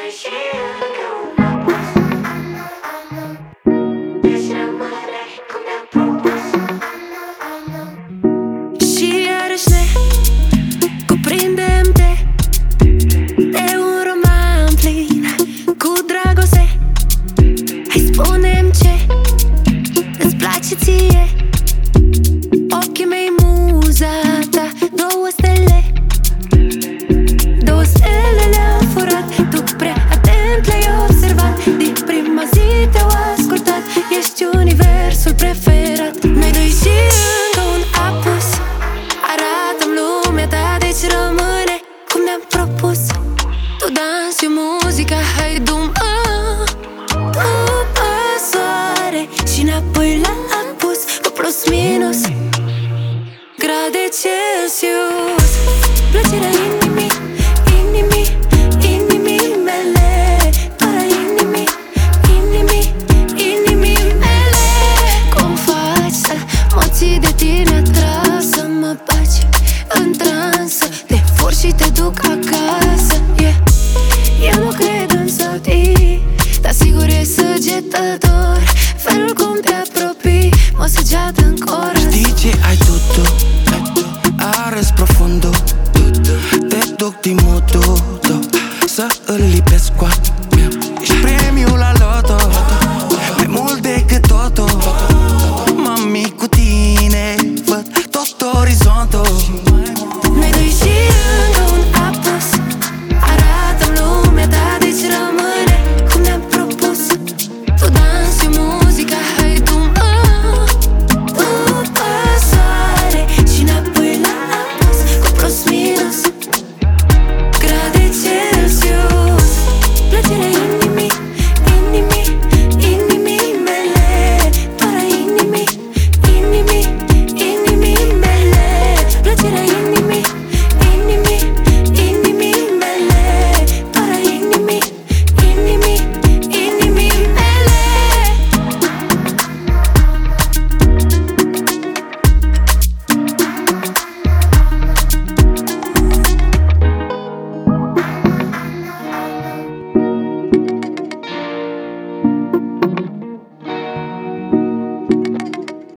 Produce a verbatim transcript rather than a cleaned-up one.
Și iarăși ne cuprindem de de un roman plin cu dragoste. Hai spune-mi ce îți place ție. Ochii mei, muza ta, două stele. Două stele le-au furat, tu prea atent le-ai observat. Din prima zi te-au ascultat, ești universul preferat. Noi doi și încă un apus, arată-mi lumea ta, deci rămâne cum ne-am propus. Tu dansi, eu muzica, hai du-mă după soare și înapoi la apus, cu plus minus grade Celsius. Plăcerea inimii, inimii, inimii mele, doar a inimii, inimii, inimii mele. Cum faci să mă ții de tine atras, să mă bagi în transă, te fur și te duc acasă, yeah. Eu nu cred în soții, dar sigur e săgetător felul cum te apropii, mă săgeată în corazon. Știi ce ai tu, tu, arăs profundo, te duc din mutu, să îl lipesc cu